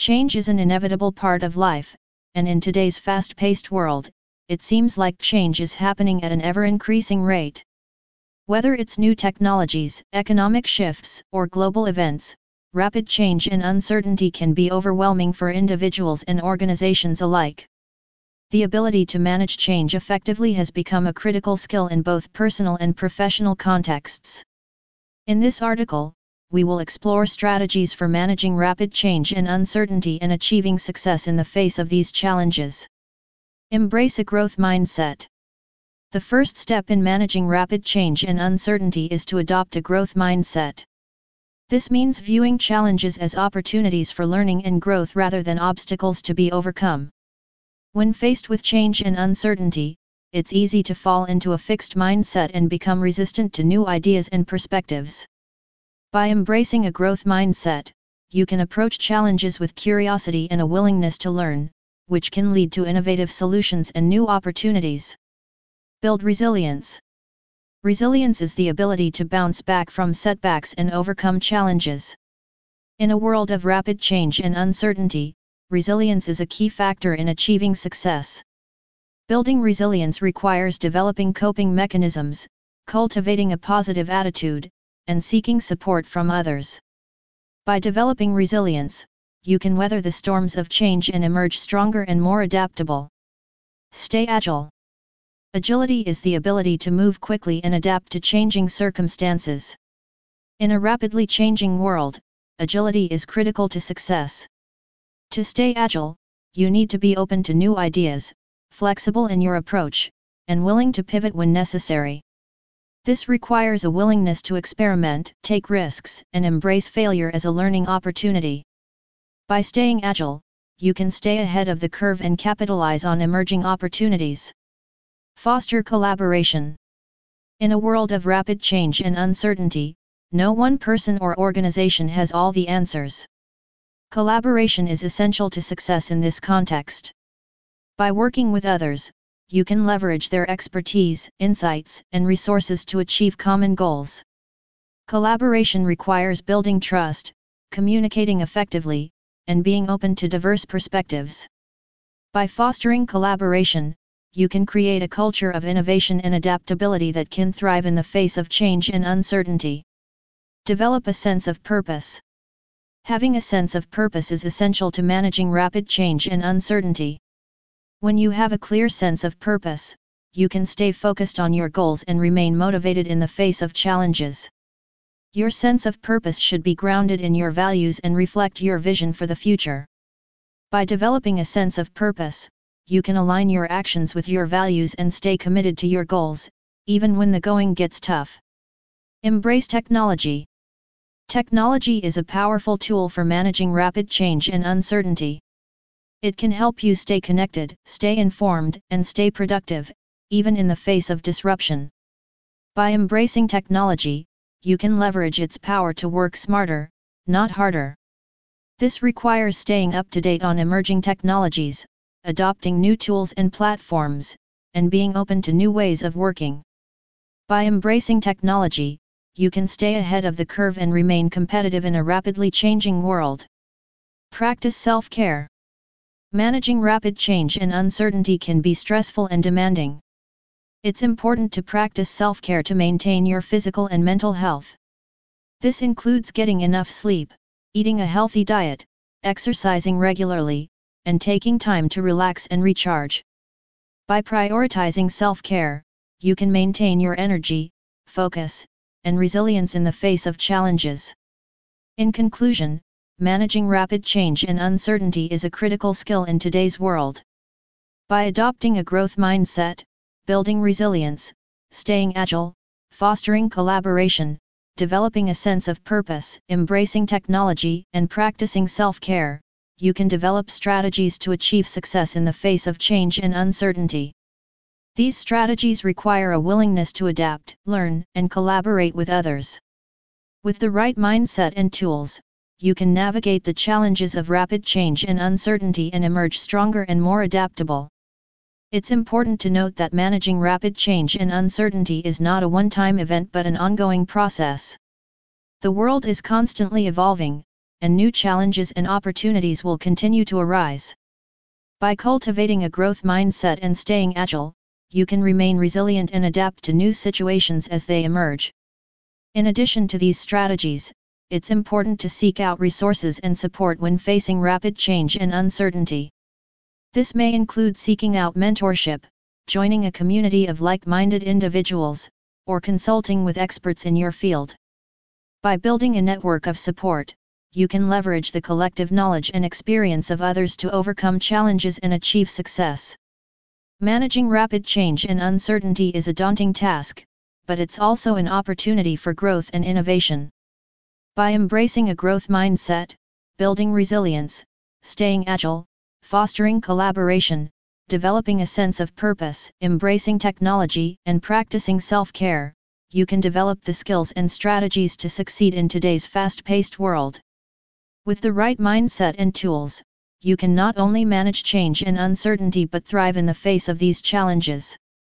Change is an inevitable part of life, and in today's fast-paced world, it seems like change is happening at an ever-increasing rate. Whether it's new technologies, economic shifts, or global events, rapid change and uncertainty can be overwhelming for individuals and organizations alike. The ability to manage change effectively has become a critical skill in both personal and professional contexts. In this article, we will explore strategies for managing rapid change and uncertainty and achieving success in the face of these challenges. Embrace a growth mindset. The first step in managing rapid change and uncertainty is to adopt a growth mindset. This means viewing challenges as opportunities for learning and growth rather than obstacles to be overcome. When faced with change and uncertainty, it's easy to fall into a fixed mindset and become resistant to new ideas and perspectives. By embracing a growth mindset, you can approach challenges with curiosity and a willingness to learn, which can lead to innovative solutions and new opportunities. Build resilience. Resilience is the ability to bounce back from setbacks and overcome challenges. In a world of rapid change and uncertainty, resilience is a key factor in achieving success. Building resilience requires developing coping mechanisms, cultivating a positive attitude, and seeking support from others. By developing resilience, you can weather the storms of change and emerge stronger and more adaptable. Stay agile. Agility is the ability to move quickly and adapt to changing circumstances. In a rapidly changing world, agility is critical to success. To stay agile, you need to be open to new ideas, flexible in your approach, and willing to pivot when necessary. This requires a willingness to experiment, take risks, and embrace failure as a learning opportunity. By staying agile, you can stay ahead of the curve and capitalize on emerging opportunities. Foster collaboration. In a world of rapid change and uncertainty, no one person or organization has all the answers. Collaboration is essential to success in this context. By working with others, you can leverage their expertise, insights, and resources to achieve common goals. Collaboration requires building trust, communicating effectively, and being open to diverse perspectives. By fostering collaboration, you can create a culture of innovation and adaptability that can thrive in the face of change and uncertainty. Develop a sense of purpose. Having a sense of purpose is essential to managing rapid change and uncertainty. When you have a clear sense of purpose, you can stay focused on your goals and remain motivated in the face of challenges. Your sense of purpose should be grounded in your values and reflect your vision for the future. By developing a sense of purpose, you can align your actions with your values and stay committed to your goals, even when the going gets tough. Embrace technology. Technology is a powerful tool for managing rapid change and uncertainty. It can help you stay connected, stay informed, and stay productive, even in the face of disruption. By embracing technology, you can leverage its power to work smarter, not harder. This requires staying up to date on emerging technologies, adopting new tools and platforms, and being open to new ways of working. By embracing technology, you can stay ahead of the curve and remain competitive in a rapidly changing world. Practice self-care. Managing rapid change and uncertainty can be stressful and demanding. It's important to practice self-care to maintain your physical and mental health. This includes getting enough sleep, eating a healthy diet, exercising regularly, and taking time to relax and recharge. By prioritizing self-care, you can maintain your energy, focus, and resilience in the face of challenges. In conclusion, managing rapid change and uncertainty is a critical skill in today's world. By adopting a growth mindset, building resilience, staying agile, fostering collaboration, developing a sense of purpose, embracing technology, and practicing self-care, you can develop strategies to achieve success in the face of change and uncertainty. These strategies require a willingness to adapt, learn, and collaborate with others. With the right mindset and tools, you can navigate the challenges of rapid change and uncertainty and emerge stronger and more adaptable. It's important to note that managing rapid change and uncertainty is not a one-time event but an ongoing process. The world is constantly evolving, and new challenges and opportunities will continue to arise. By cultivating a growth mindset and staying agile, you can remain resilient and adapt to new situations as they emerge. In addition to these strategies, it's important to seek out resources and support when facing rapid change and uncertainty. This may include seeking out mentorship, joining a community of like-minded individuals, or consulting with experts in your field. By building a network of support, you can leverage the collective knowledge and experience of others to overcome challenges and achieve success. Managing rapid change and uncertainty is a daunting task, but it's also an opportunity for growth and innovation. By embracing a growth mindset, building resilience, staying agile, fostering collaboration, developing a sense of purpose, embracing technology, and practicing self-care, you can develop the skills and strategies to succeed in today's fast-paced world. With the right mindset and tools, you can not only manage change and uncertainty but thrive in the face of these challenges.